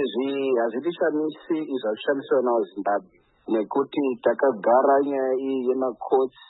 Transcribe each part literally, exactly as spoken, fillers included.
izvi hazvitishamisi izvazvishamisa vana vaZimbabwe nekuti takagara nyaya iyi yemakotsi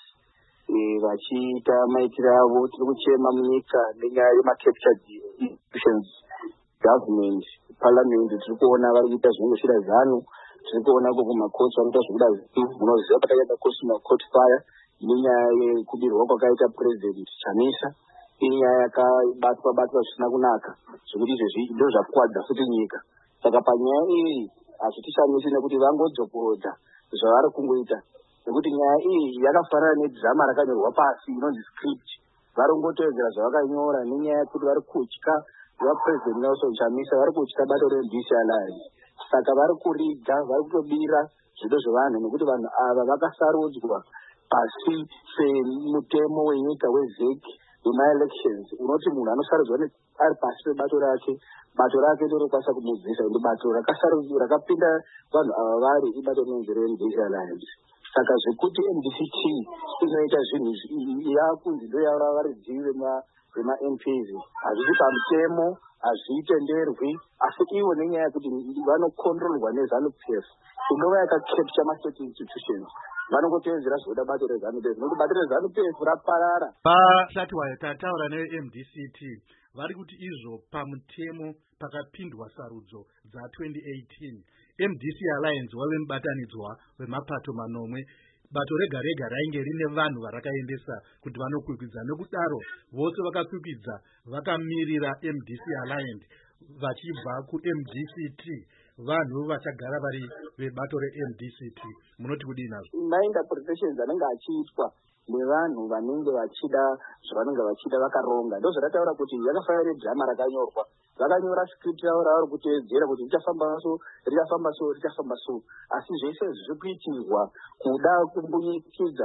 vachiita maitiro avo. Tiri kuchema munyika nenyaya yemacaptured institutions, government, parliament. Tiri kuona vari kuita zvinenge zvida zano. Tiri kuona koko makotsi vanoita zvekuda munoziva pakaita kosi makoti fire nenyaya yekubirwa kwakaita president Chamisa. Inyaya yakabatwa batwa zvisina kunaka zvekuti izvezvi ndizvo zvakwadza futi nyika. Saka panyaya iyi hazvitishamisi nekuti vangodzokorodza zvavari kungoita, nekuti nyaya iyi yakafanana nedhirama rakanyorwa pasi inonzi script. Vari kungotevedzera zvavakanyora nenyaya yekuti vari kutya vapresident Nelson Chamisa, vari kutya bato reM D C Alliance. Saka vari kuridza, vari kutobira zvido zvevanhu, nekuti vanhu ava vakasarudzwa pasi semutemo wenyika wezeki wema-elections. Unoti munhu anosarudzwa ari pasi pebato rake, bato rake ndorokwanisa kumudzisa, ende bato rakapinda vanhu ava vari ibato rinonzi reM D C Alliance. Saka zvekuti M D C T inoita zvinhu yakunzi ndo yava vari dzivi vema-M Ps hazvisi pamutemo, hazvitenderwi, asi ivo nenyaya yekuti vanokontrolwa neZANU P F inova yakacapture ma-state institutions, vanongotevedzera zvoda bato reZANU P F, nokuti bato reZANU P F raparara. Pasati wayo tataura ne-M D C T vari kuti izvo pamutemo pakapindwa sarudzo dza twenty eighteen M D C Alliance wave mubatanidzwa wemapato manomwe. Bato rega rega rainge rine vanhu varakaendesa kuti vanokwikwidza, nekudaro vose vakakwikvidza vakamirira M D C Alliance vachibva ku-M D C T, vanhu vachagara vari vebato re-M D C T. Munoti kudii nazvo? Ma-interpretations anenge achiitwa nevanhu vanenge vachida zvavanenge vachida vakaronga ndozvakataura kuti yakafanira nedhirama rakanyorwa. Vakanyora script ravo ravari kuteedzera kuti richafamba so richafamba so richafamba so, asi zvese zviri kuitirwa kuda kumbunyikidza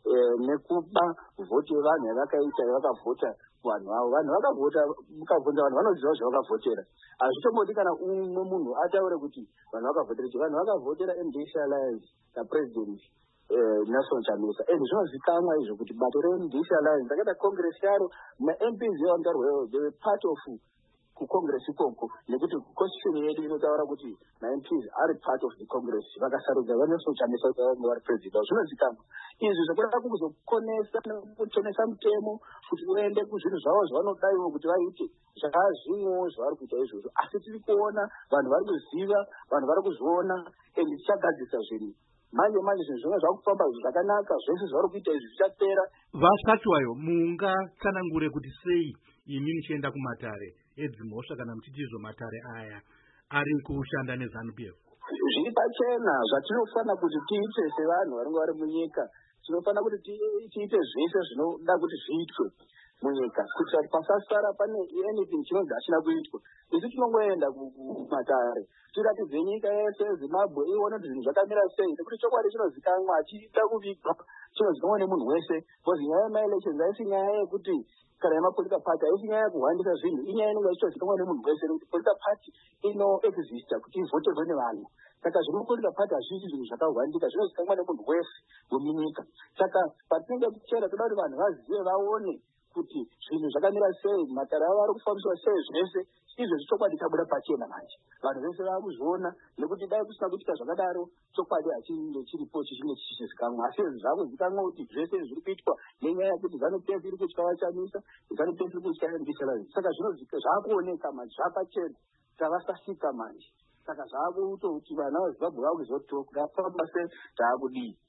nekuba vhoti yevanhu yavakaita yavakavhota vanhu avo. Vanhu vakavhota mukavhota, vanhu vanoziva zvavakavhotera. Hazvitomboti kana umwe munhu ataure kuti vanhu vakavhotera kuti vanhu vakavhotera M D C Alliance napresident Nelson Chamisa. Ende zvinozikanwa izvo kuti bato reM D C Alliance rakaita congress yaro, ma-M Ps yavangarweyo they were part of kucongress ikoko, nekuti constitution yedu inotaura kuti ma-M Ps ari part of the congress vakasarudza vaNelson Chamisa kuti vave vari president. Zvinozikanwa izvi zvokuda kuzokonesa nekutonesa mutemo kuti uende kuzvinhu zvavo zvavanodaiwo kuti vaite zvakazvimwewo zvavari kuita izvozvo. Asi tiri kuona vanhu vari kuziva, vanhu vari kuzviona, ende tichagadzisa zvinhu manje manje zvinhu zvimwe zvakufamba zvakanaka, zvese zvavari kuita izvi zvichapera. Vasati wayo mungatsanangure kuti sei imi muchienda kumatare edzimhosva kana muchitizvo matare aya ari kushanda neZANU P F? Zviri pachena zvatinofana kuti tiite sevanhu vanenge vari munyika. Tinofana kuti tiite zvese zvinoda kuti zviitwe munyika kuitira kuti pasasara pane anything chinonzi hachina kuitwa. Isu tinongoenda kumatare tiratidze nyika yese Zimbabwe ione kuti zvinhu zvakamira sei, nekuti chokwadi chinozikanwa achiita kuvigwa chinozikanwa nemunhu wese. Because nyaya yema-elections haisi nyaya yekuti kana yemapolitical party haisi nyaya yekuhwandisa zvinhu, inyaya inenge ichitozikanwa nemunhu wese, nekuti political party inoexista kuti ivhoterwe nevanhu. Saka zvemapolitical party hazvisi zvinhu zvakahwandika, zvinozikanwa nemunhu wese wemunyika. Saka patinenge tichera toda kuti vanhu vazive, vaone kuti zvinhu zvakamira sei, matare avo ari kufambiswa sei, zvese izvo chokwadi chabuda pachena manje. Vanhu vese vakuzviona, nekuti dai kusina kuitika zvakadaro chokwadi hachinge chiripo chichinge chichizikanwa. Asi zvakuzikanwa kuti zvese zviri kuitwa nenyaya yekuti ZANU P F iri kutya vaChamisa, ZANU P F iri kutya M D C Alliance. Saka zvakuoneka manje, zvapachena, tavasasika manje. Saka zvakutoti vana vaZimbabwe vakuzoti kurafamba sei taakudii.